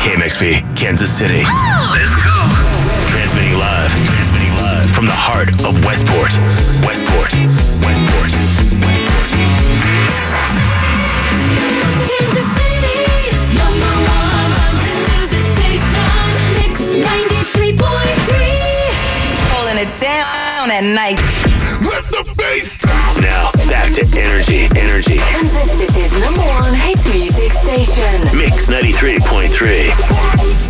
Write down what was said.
KMXV, Kansas City. Let's go. Transmitting live from the heart of Westport. Westport. Kansas City's number one music station, Mix 93.3. Holding it down at night. Let the bass drop. Now, back to energy. Kansas City's number one hit music station, Mix 93.3.